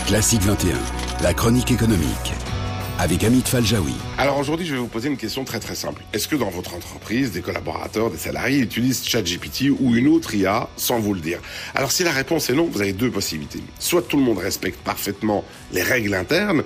Classique 21, la chronique économique, avec Amit Faljaoui. Alors aujourd'hui, je vais vous poser une question très très simple. Est-ce que dans votre entreprise, des collaborateurs, des salariés utilisent ChatGPT ou une autre IA sans vous le dire? Alors si la réponse est non, vous avez deux possibilités. Soit tout le monde respecte parfaitement les règles internes,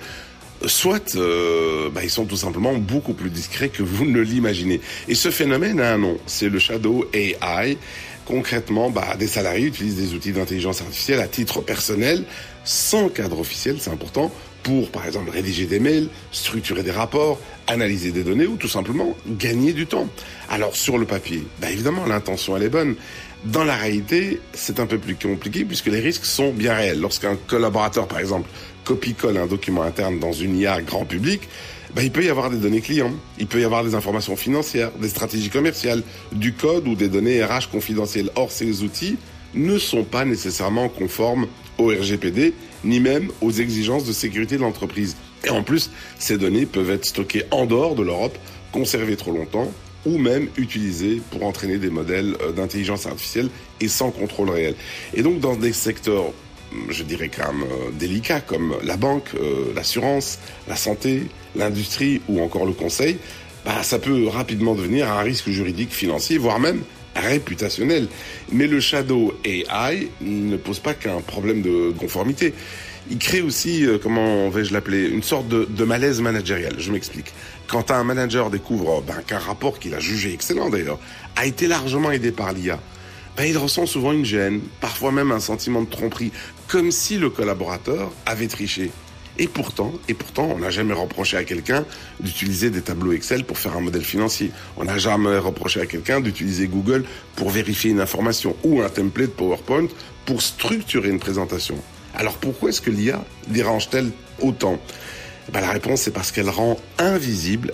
soit ils sont tout simplement beaucoup plus discrets que vous ne l'imaginez. Et ce phénomène a un nom, c'est le Shadow AI. Concrètement, des salariés utilisent des outils d'intelligence artificielle à titre personnel, sans cadre officiel, c'est important, pour, par exemple, rédiger des mails, structurer des rapports, analyser des données ou tout simplement gagner du temps. Alors, sur le papier, évidemment, l'intention, elle est bonne. Dans la réalité, c'est un peu plus compliqué puisque les risques sont bien réels. Lorsqu'un collaborateur, par exemple, copie-colle un document interne dans une IA grand public, il peut y avoir des données clients, il peut y avoir des informations financières, des stratégies commerciales, du code ou des données RH confidentielles. Or, ces outils ne sont pas nécessairement conformes au RGPD, ni même aux exigences de sécurité de l'entreprise. Et en plus, ces données peuvent être stockées en dehors de l'Europe, conservées trop longtemps, ou même utilisées pour entraîner des modèles d'intelligence artificielle et sans contrôle réel. Et donc, dans des secteurs, je dirais quand même délicats, comme la banque, l'assurance, la santé, l'industrie ou encore le conseil, ça peut rapidement devenir un risque juridique, financier, voire même réputationnel. Mais le Shadow AI ne pose pas qu'un problème de conformité. Il crée aussi, comment vais-je l'appeler, une sorte de malaise managérial. Je m'explique. Quand un manager découvre qu'un rapport qu'il a jugé excellent d'ailleurs a été largement aidé par l'IA, il ressent souvent une gêne, parfois même un sentiment de tromperie, comme si le collaborateur avait triché. Et pourtant, on n'a jamais reproché à quelqu'un d'utiliser des tableaux Excel pour faire un modèle financier. On n'a jamais reproché à quelqu'un d'utiliser Google pour vérifier une information ou un template PowerPoint pour structurer une présentation. Alors pourquoi est-ce que l'IA dérange-t-elle autant ? La réponse, c'est parce qu'elle rend invisible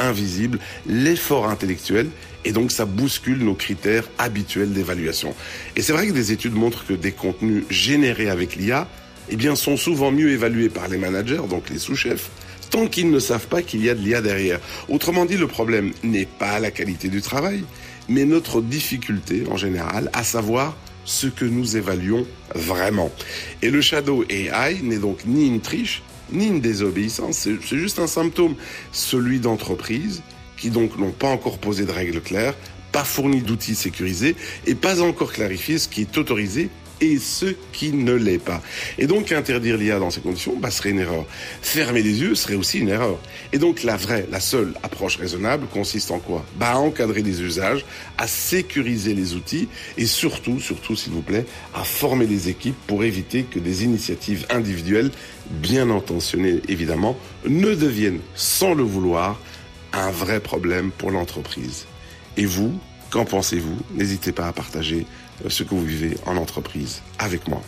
l'effort intellectuel et donc ça bouscule nos critères habituels d'évaluation. Et c'est vrai que des études montrent que des contenus générés avec l'IA sont souvent mieux évalués par les managers, donc les sous-chefs, tant qu'ils ne savent pas qu'il y a de l'IA derrière. Autrement dit, le problème n'est pas la qualité du travail, mais notre difficulté en général à savoir ce que nous évaluons vraiment. Et le Shadow AI n'est donc ni une triche, ni une désobéissance, c'est juste un symptôme, celui d'entreprises qui donc n'ont pas encore posé de règles claires, pas fourni d'outils sécurisés et pas encore clarifié ce qui est autorisé et ce qui ne l'est pas. Et donc interdire l'IA dans ces conditions serait une erreur. Fermer les yeux serait aussi une erreur. Et donc la seule approche raisonnable consiste en quoi ? À encadrer les usages, à sécuriser les outils et surtout s'il vous plaît, à former les équipes pour éviter que des initiatives individuelles, bien intentionnées évidemment, ne deviennent sans le vouloir un vrai problème pour l'entreprise. Et vous, qu'en pensez-vous ? N'hésitez pas à partager ce que vous vivez en entreprise avec moi.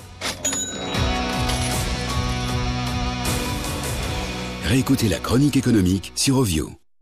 Réécoutez la chronique économique sur Ovio.